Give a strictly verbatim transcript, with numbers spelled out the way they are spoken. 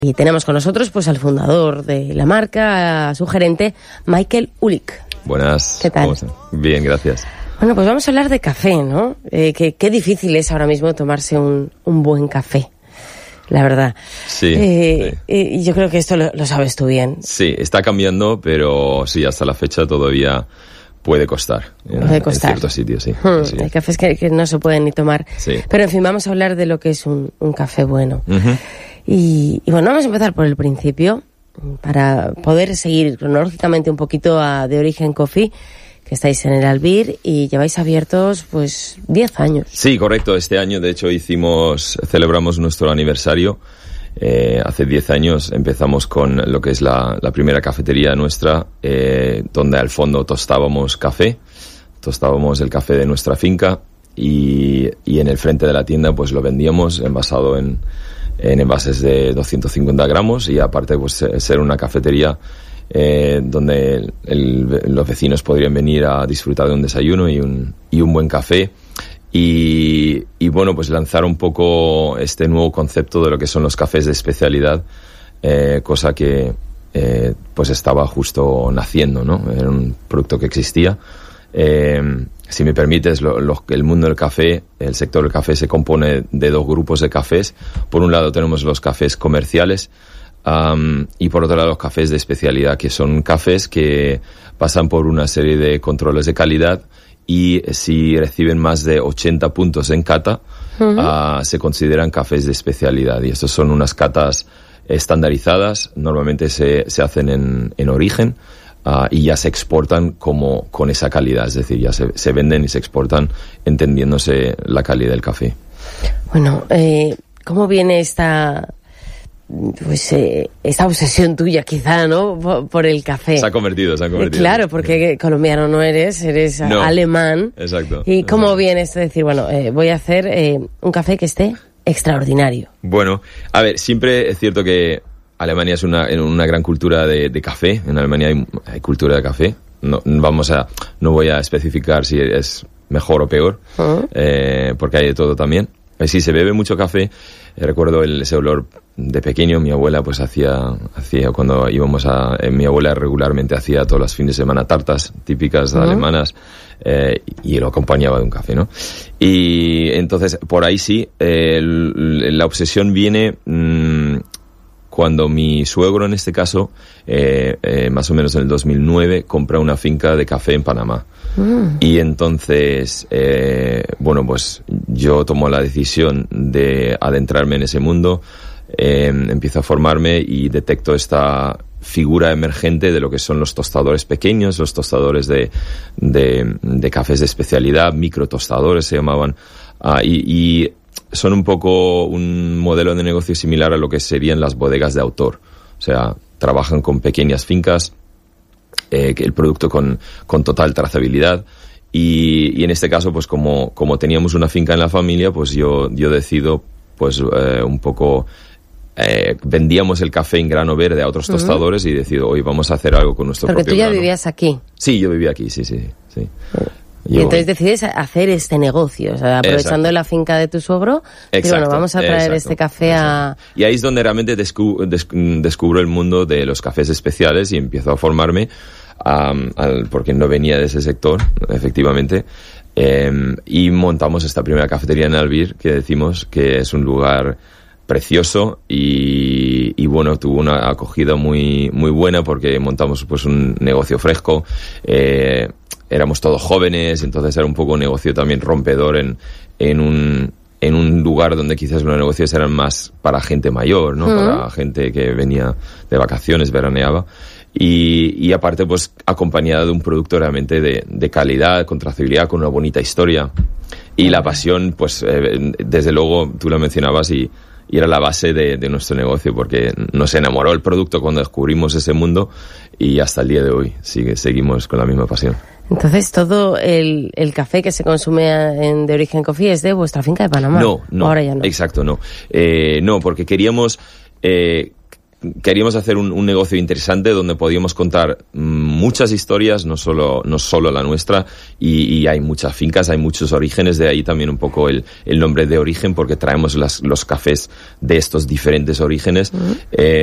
Y tenemos con nosotros pues al fundador de la marca, a su gerente, Michael Ulick. Buenas. ¿Qué tal? Bien, gracias. Bueno, pues vamos a hablar de café, ¿no? Eh, que, qué difícil es ahora mismo tomarse un, un buen café, la verdad. Sí. Eh, sí. Y yo creo que esto lo, lo sabes tú bien. Sí, está cambiando, pero sí, hasta la fecha todavía puede costar. Puede en, costar. En ciertos sitios, sí. Hmm, sí. Hay cafés que, que no se pueden ni tomar. Sí. Pero en fin, vamos a hablar de lo que es un, un café bueno. Uh-huh. Y, y bueno, vamos a empezar por el principio, para poder seguir cronológicamente un poquito a De Origen Coffee, que estáis en el Albir y lleváis abiertos pues diez años. Sí, correcto. Este año, de hecho, hicimos, celebramos nuestro aniversario. Eh, hace diez años empezamos con lo que es la, la primera cafetería nuestra, eh, donde al fondo tostábamos café, tostábamos el café de nuestra finca y, y en el frente de la tienda pues lo vendíamos envasado en, en envases de doscientos cincuenta gramos y aparte pues ser una cafetería eh, donde el, el, los vecinos podrían venir a disfrutar de un desayuno y un, y un buen café. Y, y bueno, pues lanzar un poco este nuevo concepto de lo que son los cafés de especialidad, eh, cosa que eh, pues estaba justo naciendo, ¿no? Era un producto que existía. Eh, si me permites, lo, lo, el mundo del café, el sector del café se compone de dos grupos de cafés. Por un lado tenemos los cafés comerciales um, y por otro lado los cafés de especialidad, que son cafés que pasan por una serie de controles de calidad y si reciben más de ochenta puntos en cata, uh-huh. uh, se consideran cafés de especialidad. Y estos son unas catas estandarizadas, normalmente se, se hacen en, en origen uh, y ya se exportan como con esa calidad, es decir, ya se, se venden y se exportan entendiéndose la calidad del café. Bueno, eh, ¿cómo viene esta... pues eh, esta obsesión tuya quizá, ¿no? Por, por el café. Se ha convertido, se ha convertido. Eh, claro, porque colombiano no eres, eres no. alemán. Exacto. ¿Y cómo exacto. viene esto de decir, bueno, eh, voy a hacer eh, un café que esté extraordinario? Bueno, a ver, siempre es cierto que Alemania es una, una gran cultura de, de café. En Alemania hay, hay cultura de café. No, vamos a, no voy a especificar si es mejor o peor, uh-huh. eh, porque hay de todo también. Sí, se bebe mucho café. Eh, recuerdo el, ese olor de pequeño. Mi abuela pues hacía, hacía cuando íbamos a... Eh, mi abuela regularmente hacía todos los fines de semana tartas típicas uh-huh. alemanas eh, y lo acompañaba de un café, ¿no? Y entonces, por ahí sí, eh, el, la obsesión viene mmm, cuando mi suegro, en este caso, eh, eh, más o menos en el dos mil nueve, compra una finca de café en Panamá. Mm. Y entonces, eh, bueno, pues yo tomo la decisión de adentrarme en ese mundo, eh, empiezo a formarme y detecto esta figura emergente de lo que son los tostadores pequeños, los tostadores de, de, de cafés de especialidad, microtostadores se llamaban, uh, y, y son un poco un modelo de negocio similar a lo que serían las bodegas de autor. O sea, trabajan con pequeñas fincas, Eh, el producto con, con total trazabilidad y, y en este caso pues como, como teníamos una finca en la familia pues yo, yo decido pues eh, un poco eh, vendíamos el café en grano verde a otros uh-huh. tostadores y decido hoy vamos a hacer algo con nuestro Porque propio tú ya grano. vivías aquí. Sí, yo vivía aquí, sí, sí, sí. Y yo... entonces decides hacer este negocio, o sea, aprovechando exacto. la finca de tu suegro, y bueno, vamos a traer exacto, este café exacto. a... Y ahí es donde realmente descubro, descubro el mundo de los cafés especiales y empiezo a formarme, um, al, porque no venía de ese sector, efectivamente, eh, y montamos esta primera cafetería en Albir, que decimos que es un lugar precioso y, y bueno, tuvo una acogida muy, muy buena porque montamos pues un negocio fresco, eh, éramos todos jóvenes, entonces era un poco un negocio también rompedor en, en un, en un lugar donde quizás los negocios eran más para gente mayor, ¿no? Uh-huh. Para gente que venía de vacaciones, veraneaba. Y, y aparte, pues, acompañada de un producto realmente de, de calidad, con trazabilidad, con una bonita historia. Y uh-huh. la pasión, pues, eh, desde luego, tú lo mencionabas y, y era la base de, de nuestro negocio, porque nos enamoró el producto cuando descubrimos ese mundo y hasta el día de hoy sigue, seguimos con la misma pasión. Entonces, todo el, el café que se consume en De Origen Coffee es de vuestra finca de Panamá. No, no. Ahora ya no. Exacto, no. Eh, no, porque queríamos... Eh, queríamos hacer un, un negocio interesante donde podíamos contar muchas historias, no solo, no solo la nuestra, y, y hay muchas fincas, hay muchos orígenes, de ahí también un poco el, el nombre de origen, porque traemos las, los cafés de estos diferentes orígenes. Uh-huh. eh,